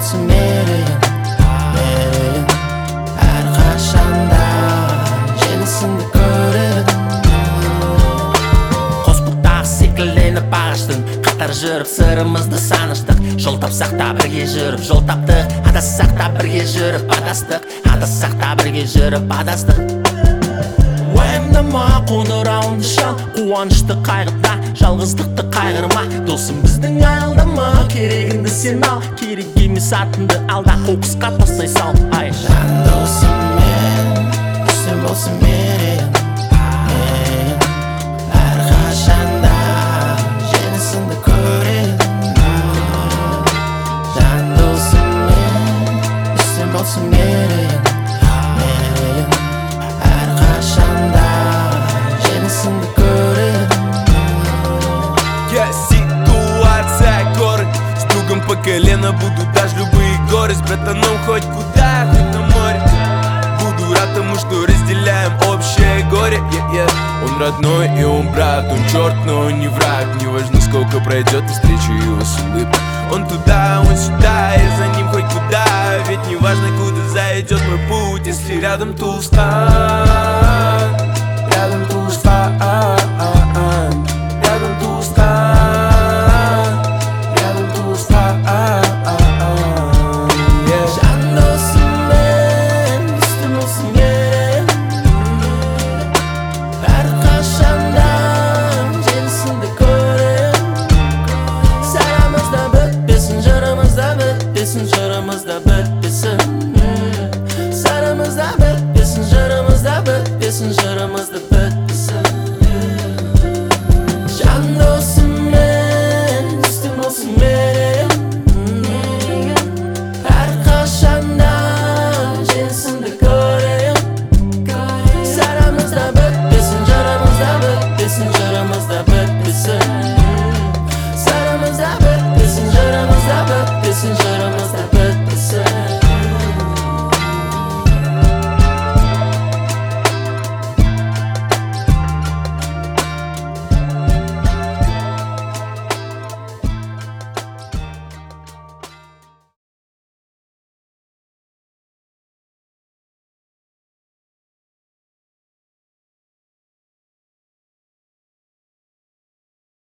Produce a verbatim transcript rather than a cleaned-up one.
болсын мерейін, мерейін. Әрқашанда жеңісіңді көремін. Қос бұттағы секілденіп ағаштың қатар жүріп сырымызды саныштық. Жол тапсақ та бірге жүріп жол таптық, адассақ та бірге жүріп адастық, адассақ та бірге жүріп адастық. Уайымдама, қоңырауынды шал, қуанышты қайғырда, жалғыздықты қайғырма. Досым біздің аялдама, керегіңді сен ал, керек емес атыңды алда қоқысқа тастай сал. Ай, жан досым мен, үстем болсын мерейін, мерейін. Әрқашанда жеңісіңді көремін. Жан досым мен, үстем болсын мерейін, мерейін. Әрқашанда жеңісіңді көремін. Я ситуация горы, с другом по колено буду даже любые горы. С братаном хоть куда, хоть на море. Буду рад тому, что разделяем общее горе, yeah, yeah. Он родной и он брат, он черт, но он не враг. Не важно сколько пройдет, встречу его с улыбкой. Он туда, он сюда, я за ним хоть куда. Ведь не важно куда зайдет мой путь, если рядом Тулстан. Рядом Тулстан, рядом Тулстан, рядом Тулстан, yeah. Жан досым мен, үстем болсын мерейін, әрқашанда жеңісіңді көремін. Сарамызда бітпесін, жырымызда бітпесін, жырымызда бітпесін. Сарамызда бітпесін, жырымызда бітпесін, жырымызда бітпесін.